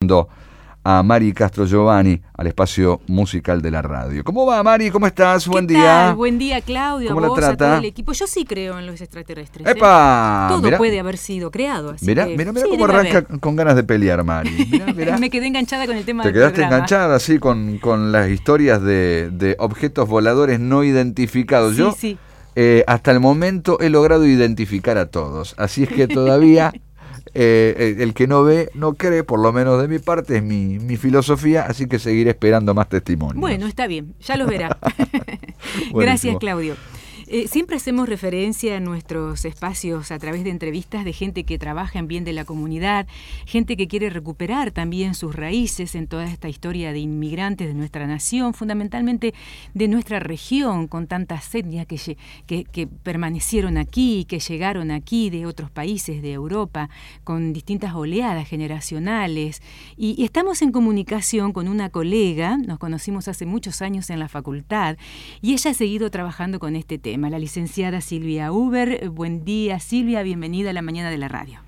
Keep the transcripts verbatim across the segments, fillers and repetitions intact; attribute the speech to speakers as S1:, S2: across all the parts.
S1: saludando a Mari Castro Giovanni, al espacio musical de la radio. ¿Cómo va, Mari? ¿Cómo estás? Buen
S2: ¿Qué
S1: día.
S2: Tal? Buen día, Claudio,
S1: ¿Cómo
S2: a vos,
S1: la trata?
S2: a todo el equipo. Yo sí creo en los extraterrestres.
S1: ¡Epa!
S2: ¿eh? Todo
S1: mirá,
S2: puede haber sido creado. Así
S1: mirá,
S2: que,
S1: mirá, mirá
S2: sí,
S1: cómo
S2: debe
S1: arranca
S2: haber.
S1: con ganas de pelear, Mari. Mirá, mirá.
S2: Me quedé enganchada con el tema
S1: Te
S2: del
S1: quedaste
S2: programa.
S1: enganchada así con, con las historias de, de objetos voladores no identificados.
S2: Sí,
S1: Yo
S2: sí.
S1: eh, hasta el momento he logrado identificar a todos. Así es que todavía eh, el que no ve, no cree, por lo menos de mi parte, es mi, mi filosofía, así que seguiré esperando más testimonios.
S2: Bueno, está bien, ya los verá.
S1: Buenísimo.
S2: Gracias, Claudio. Eh, siempre hacemos referencia en nuestros espacios a través de entrevistas de gente que trabaja en bien de la comunidad, gente que quiere recuperar también sus raíces en toda esta historia de inmigrantes de nuestra nación, fundamentalmente de nuestra región, con tantas etnias que, que, que permanecieron aquí, que llegaron aquí de otros países de Europa, con distintas oleadas generacionales. Y, y estamos en comunicación con una colega, nos conocimos hace muchos años en la facultad, y ella ha seguido trabajando con este tema. La licenciada Silvia Huber. Buen día, Silvia, bienvenida a la mañana de la radio.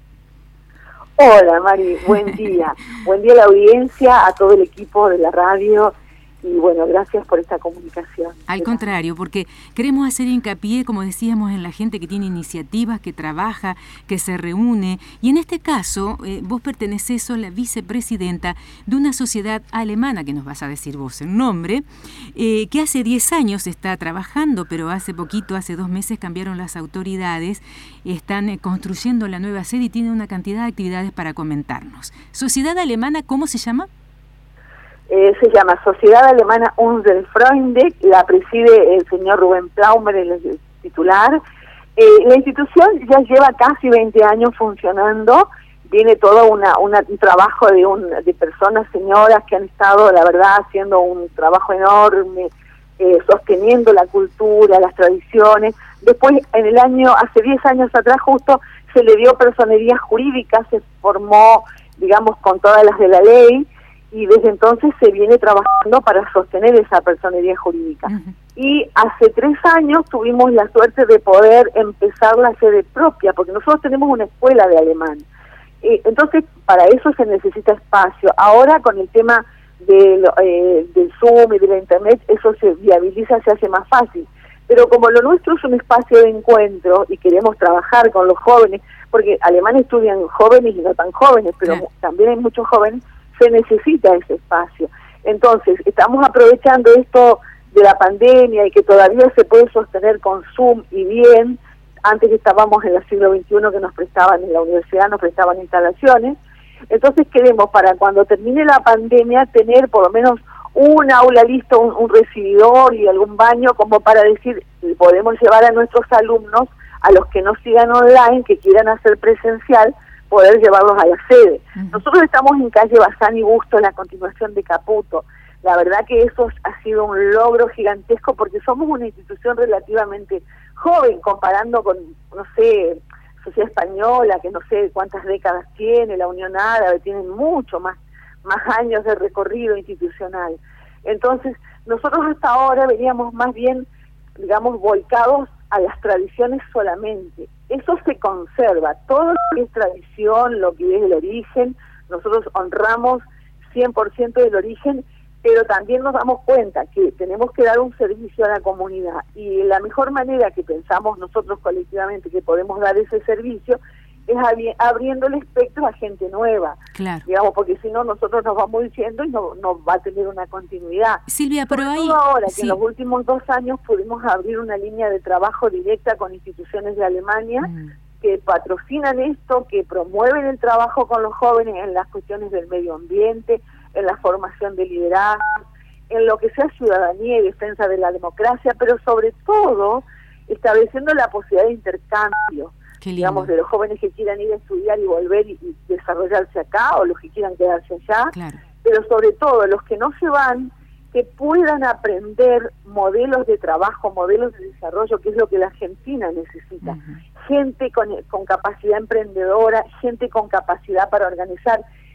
S3: Hola, Mari, buen día. Buen día a la audiencia, a todo el equipo de la radio. Y bueno, gracias por esta comunicación.
S2: Al contrario, porque queremos hacer hincapié, como decíamos, en la gente que tiene iniciativas, que trabaja, que se reúne. Y en este caso, eh, vos pertenecés, sos la vicepresidenta de una sociedad alemana, que nos vas a decir vos el nombre, eh, que hace diez años está trabajando, pero hace poquito, hace dos meses cambiaron las autoridades, están eh, construyendo la nueva sede y tienen una cantidad de actividades para comentarnos. Sociedad alemana, ¿cómo se llama?
S3: Eh, se llama Sociedad Alemana Unsere Freunde, la preside el señor Rubén Plaumer, el titular. Eh, la institución ya lleva casi veinte años funcionando, tiene todo una, una, un trabajo de, un, de personas, señoras, que han estado, la verdad, haciendo un trabajo enorme, eh, sosteniendo la cultura, las tradiciones. Después, en el año, hace diez años atrás justo, se le dio personería jurídica, se formó, digamos, con todas las de la ley, y desde entonces se viene trabajando para sostener esa personería jurídica. Uh-huh. Y hace tres años tuvimos la suerte de poder empezar la sede propia, porque nosotros tenemos una escuela de alemán. Eh, entonces, para eso se necesita espacio. Ahora, con el tema de, eh, del Zoom y de la Internet, eso se viabiliza, se hace más fácil. Pero como lo nuestro es un espacio de encuentro y queremos trabajar con los jóvenes, porque alemanes estudian jóvenes y no tan jóvenes, pero sí, también hay muchos jóvenes, se necesita ese espacio. Entonces, estamos aprovechando esto de la pandemia y que todavía se puede sostener con Zoom y bien. Antes estábamos en el siglo veintiuno que nos prestaban, en la universidad nos prestaban instalaciones. Entonces queremos, para cuando termine la pandemia, tener por lo menos un aula listo, un, un recibidor y algún baño, como para decir, podemos llevar a nuestros alumnos, a los que no sigan online, que quieran hacer presencial, poder llevarlos a la sede. Uh-huh. Nosotros estamos en calle Bazán y Busto, en la continuación de Caputo. La verdad que eso ha sido un logro gigantesco porque somos una institución relativamente joven, comparando con, no sé, Sociedad Española, que no sé cuántas décadas tiene, la Unión Árabe, tienen mucho más, más años de recorrido institucional. Entonces, nosotros hasta ahora veníamos más bien, digamos, volcados a las tradiciones solamente. Eso se conserva, todo lo que es tradición, lo que es el origen, nosotros honramos cien por ciento del origen, pero también nos damos cuenta que tenemos que dar un servicio a la comunidad, y la mejor manera que pensamos nosotros colectivamente que podemos dar ese servicio es abri- abriendo el espectro a gente nueva,
S2: claro, digamos,
S3: porque si no nosotros nos vamos diciendo y no, no va a tener una continuidad.
S2: Silvia, pero
S3: Sobre
S2: ahí
S3: todo ahora que
S2: sí,
S3: en los últimos dos años pudimos abrir una línea de trabajo directa con instituciones de Alemania mm. que patrocinan esto, que promueven el trabajo con los jóvenes en las cuestiones del medio ambiente, en la formación de liderazgo, en lo que sea ciudadanía y defensa de la democracia, pero sobre todo estableciendo la posibilidad de intercambio, digamos, de los jóvenes que quieran ir a estudiar y volver y, y desarrollarse acá, o los que quieran quedarse allá,
S2: claro,
S3: pero sobre todo los que no se van, que puedan aprender modelos de trabajo, modelos de desarrollo, que es lo que la Argentina necesita. Uh-huh. Gente con, con capacidad emprendedora, gente con capacidad para organizar,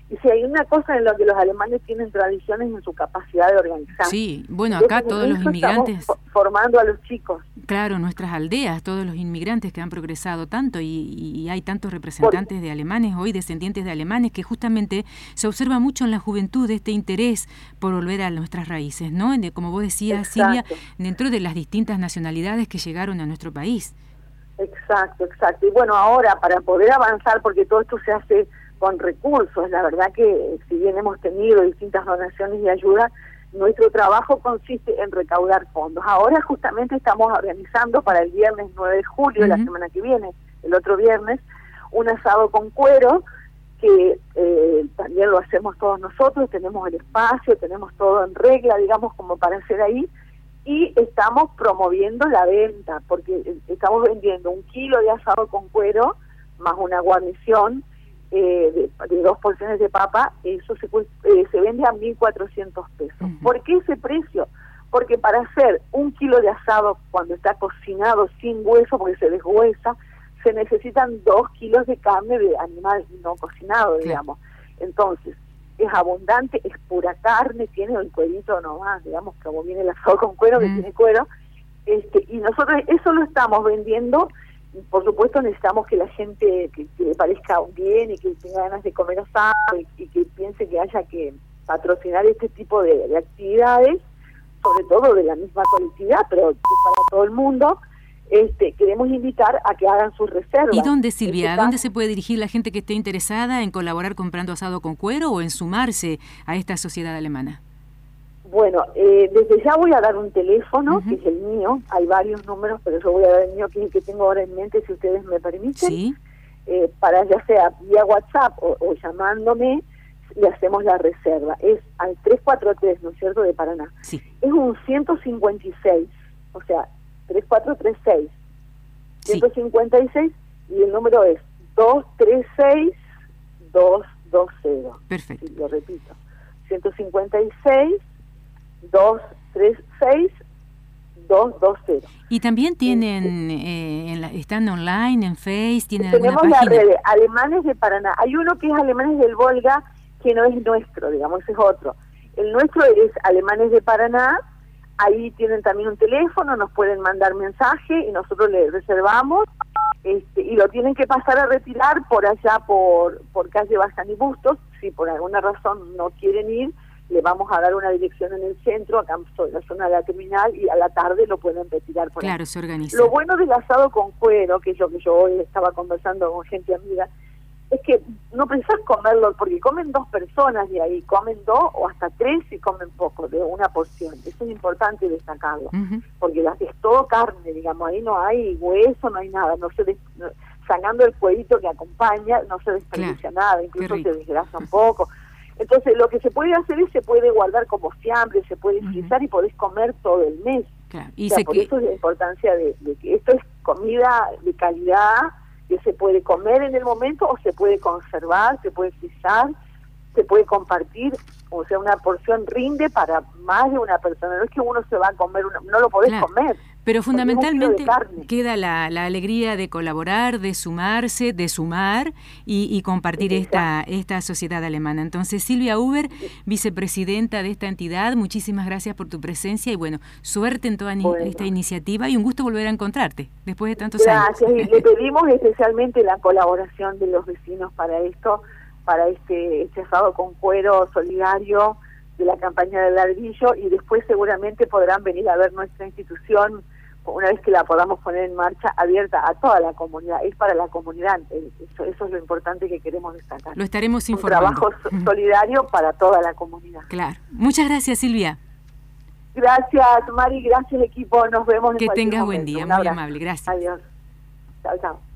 S3: Y si hay una cosa en lo que los alemanes tienen tradiciones en su capacidad de organizar.
S2: Sí, bueno, acá
S3: Entonces,
S2: todos los inmigrantes...
S3: formando a los chicos.
S2: Claro, nuestras aldeas, todos los inmigrantes que han progresado tanto y, y hay tantos representantes Por... de alemanes, hoy descendientes de alemanes, que justamente se observa mucho en la juventud este interés por volver a nuestras raíces, ¿no? Como vos decías, Silvia, dentro de las distintas nacionalidades que llegaron a nuestro país.
S3: Exacto, exacto. Y bueno, ahora para poder avanzar, porque todo esto se hace con recursos, la verdad que si bien hemos tenido distintas donaciones y ayuda, nuestro trabajo consiste en recaudar fondos. Ahora justamente estamos organizando para el viernes nueve de julio, uh-huh. la semana que viene, el otro viernes, un asado con cuero, que eh, también lo hacemos todos nosotros, tenemos el espacio, tenemos todo en regla, digamos, como para hacer ahí, y estamos promoviendo la venta, porque estamos vendiendo un kilo de asado con cuero, más una guarnición, Eh, de, de dos porciones de papa, eso se, eh, se vende a mil cuatrocientos pesos. Uh-huh. ¿Por qué ese precio? Porque para hacer un kilo de asado cuando está cocinado sin hueso, porque se deshuesa, se necesitan dos kilos de carne de animal no cocinado, sí. digamos. Entonces, es abundante, es pura carne, tiene el cuerito nomás, digamos, como viene el asado con cuero, uh-huh. que tiene cuero, este, y nosotros eso lo estamos vendiendo. Por supuesto necesitamos que la gente que, que le parezca bien y que tenga ganas de comer asado y, y que piense que haya que patrocinar este tipo de, de actividades, sobre todo de la misma colectividad, pero para todo el mundo. Este, queremos invitar a que hagan sus reservas.
S2: ¿Y dónde, Silvia? ¿A dónde se puede dirigir la gente que esté interesada en colaborar comprando asado con cuero o en sumarse a esta sociedad alemana?
S3: Bueno, eh, desde ya voy a dar un teléfono, uh-huh. que es el mío, hay varios números, pero yo voy a dar el mío, que es el que tengo ahora en mente, si ustedes me permiten,
S2: ¿sí?
S3: eh, para ya sea vía WhatsApp o, o llamándome, le hacemos la reserva. Es al tres cuatro tres, ¿no es cierto?, de Paraná.
S2: Sí.
S3: Es un ciento cincuenta y seis, o sea, tres cuatro tres seis, ciento cincuenta y seis, sí. Y el número es dos tres seis, dos dos cero.
S2: Perfecto.
S3: Y lo repito, ciento cincuenta y seis, dos tres seis, dos dos cero.
S2: Y también tienen, eh, en la, están online, en Face, tienen
S3: Tenemos
S2: alguna página.
S3: La red Alemanes de Paraná. Hay uno que es Alemanes del Volga, que no es nuestro, digamos, es otro. El nuestro es Alemanes de Paraná. Ahí tienen también un teléfono, nos pueden mandar mensaje y nosotros le reservamos. Este, y lo tienen que pasar a retirar por allá, por, por calle Bazán y Bustos. Si por alguna razón no quieren ir, le vamos a dar una dirección en el centro, acá en la zona de la terminal, y a la tarde lo pueden retirar por
S2: Claro,
S3: ahí.
S2: se organiza.
S3: Lo bueno del asado con cuero, que es lo que yo hoy estaba conversando con gente amiga, es que no pensás comerlo, porque comen dos personas de ahí, comen dos o hasta tres y comen poco, de una porción. Eso es importante destacarlo, uh-huh. porque la, es todo carne, digamos, ahí no hay hueso, no hay nada, no se des, no, sacando el cuerito que acompaña, no se desperdicia claro. nada, incluso se desgrasa un poco. Entonces, lo que se puede hacer es, se puede guardar como fiambre, se puede frizar uh-huh. y podés comer todo el mes.
S2: Claro. Y
S3: o sea, por que... eso es la importancia de, de que esto es comida de calidad, que se puede comer en el momento o se puede conservar, se puede frizar, se puede compartir, o sea, una porción rinde para más de una persona. No es que uno se va a comer, una, no lo podés
S2: claro.
S3: comer.
S2: Pero fundamentalmente queda la, la alegría de colaborar, de sumarse, de sumar y, y compartir sí, esta, esta sociedad alemana. Entonces, Silvia Huber, vicepresidenta de esta entidad, muchísimas gracias por tu presencia y bueno, suerte en toda bueno. esta iniciativa y un gusto volver a encontrarte después de tantos
S3: gracias.
S2: años.
S3: Y le pedimos especialmente la colaboración de los vecinos para esto, para este, este asado con cuero solidario de la campaña del ladrillo, y después seguramente podrán venir a ver nuestra institución una vez que la podamos poner en marcha, abierta a toda la comunidad. Es para la comunidad, eso, eso es lo importante que queremos destacar.
S2: Lo estaremos informando.
S3: Un trabajo solidario para toda la comunidad.
S2: Claro. Muchas gracias, Silvia.
S3: Gracias, Mari, gracias, equipo. Nos vemos en
S2: Que tengas
S3: momento.
S2: buen día,
S3: Un
S2: muy
S3: abrazo.
S2: amable. Gracias.
S3: Adiós. Chao, chao.